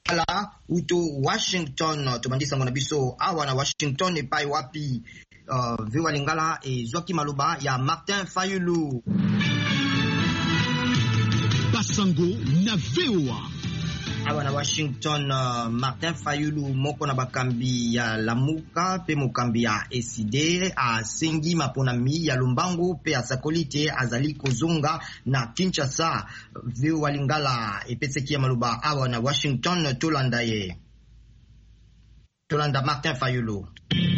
Lingala uto Washington tobandisa ngona biso awa na Washington epai wapi VOA Lingala ezwaki maloba ya Martin Fayulu. Basango na VOA awa na Washington. Martin Fayulu moko na bakambi ya Lamuka pe mokambi ya SID asengi maponami ya Lumbango pe asakoli te azali kozonga na Kinshasa. VOA Lingala epeseki ya maloba awa na Washington. Tolanda Martin Fayulu.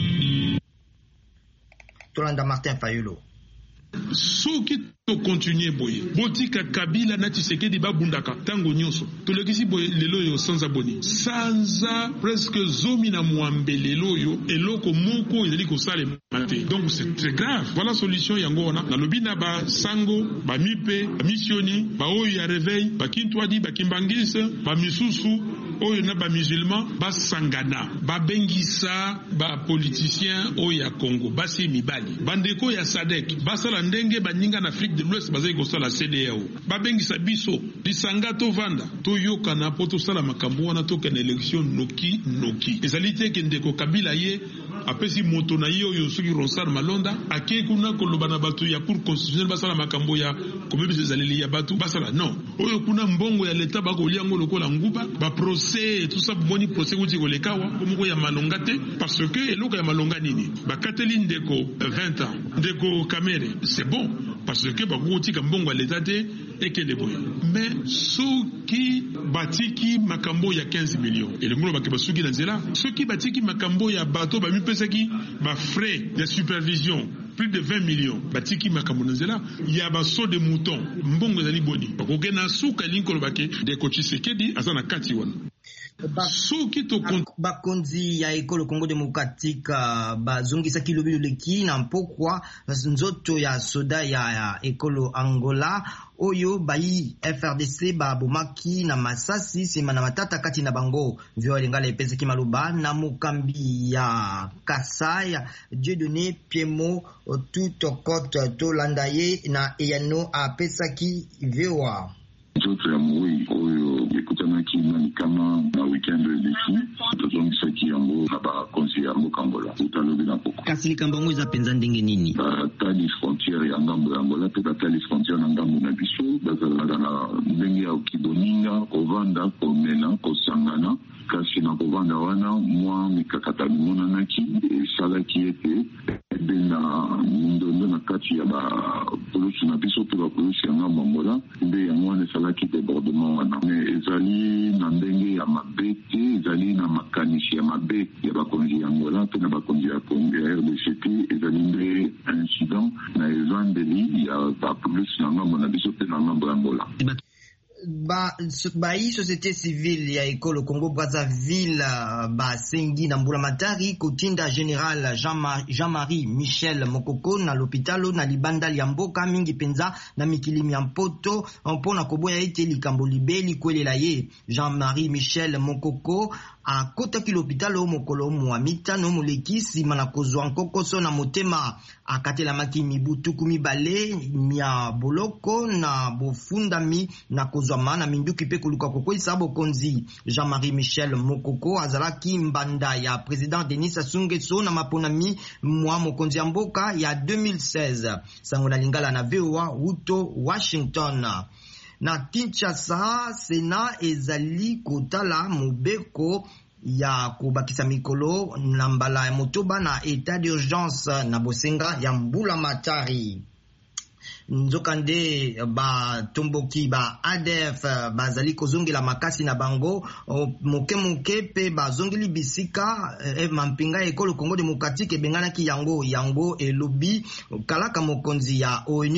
Soki to continuer boye botika Kabila na Tshisekedi babundaka tango nyonso tolekisi boye lelo yo sanza presque zomi na mwambe lelo yo eloko moko ezali kosala mate. Donc c'est très grave. Voilà solution yango wana na lobina ba sango ba mipe ba misioni ba oyo ya réveil ba kintwadi ba kimbangisa ba misusu oyo na ba musulman ba sangana ba bengisa ba politicien oyo ya Congo basi mibali bandeko ya SADC basala ndenge baninga na Afrique de l'Ouest bazali kosala CEDEAO babengisa biso lisanga tovanda toyoka na poto sala makambo wana toka na election noki ezali te ke ndeko Kabila ye apesi moto na ye oyo soki Ronsard Malonda ake kuna koloba na bato ya cour constitutionnelle basala makambo ya komebisa ezaleli ya bato basala non oyo kuna mbongo ya leta bakolia ngo lokola nguba ba procès tout ça boni procès kuti kolekawa komoko ya malonga te parce que eloko ya malonga nini bakateli ndeko 20 ans ndeko Kamere c'est bon parce que bakotika mbongo ya leta te ekele boye mais soki batiki makambo ya 15 millions elengolo bakeba soki na nzela soki batiki makambo ya bato bamipesaki ba frais de supervision plus de 20 millions batiki makambo na nzela ya baso de mouton mbongo ezali boni bakokena suka linkolo bake ndeko Tshisekedi aza na kati wana. Bakonzi ya ekolo Congo Democratique bazongisa kilobilo leki na mpokwa nzoto ya soda ya ekolo Angola oyo bayi FRDC babomaki na masasi sema na matata kati na bango. VOA Lingala epeseki maloba na mokambi ya Kasai Dieudonné Piemo tout côte Tolanda ye na eyano apesaki VOA kama na weekend leki tozongisaki yango na bakonzi ya mboka Angola utalobi na poko kasi likambo eza penza ndenge nini batali frontiere ya ngambo ya Angola pe batali frontiere na ngambo na biso bazalaka na ndenge ya kiboninga kovanda komena kosangana kasi na kovanda wana mwa mikakata mimonanaki esalaki ete na ndondo na kati ya bapolosi na biso pe bapolosi ya ngambo Angola nde yango wana esalaki débordement wana ezali na ndenge ya mabe te ezali na makanisi ya mabe ya bakonzi ya Angola pe na bakonzi ya Congo ya RDC te ezali nde incident na ezandeli ya bapolosi na ngambo na biso pe na ngambo ya Angola. Bayi société civile ya ekolo Congo Brazzaville basengi na mbula matari kotinda général Jean-Marie Michel Mokoko na l'hôpital na libanda ya mboka mingi penza na mikilimi ya mpoto mpona koboya ete likambo libeli kwelela ye. Jean-Marie Michel Mokoko akotaki l'hôpital mokolo mwa mitano moleki sima na kozwa nkokoso na motema akatelamaki mibutuku mibale mia boloko na bofundami na kozwa mana minduki pe koluka kokwisa bokonzi. Jean-Marie Michel Mokoko azalaki mbanda ya président Denis Sassou Nguesso na maponami mwa mokonzi ya mboka ya 2016. Sango na Lingala na VOA uto Washington. Na Kinshasa Sena ezali kotala mobeko ya kubakisa mikolo na mbala ya motoba na état d'urgence na bosenga ya mbula matari. Nzokande batomboki ba ADF bazali kozongela makasi na bango moke pe bazongeli bisika mampinga ekolo Congo Democratique ebenganaki yango elobi kalaka mokonzi ya ONU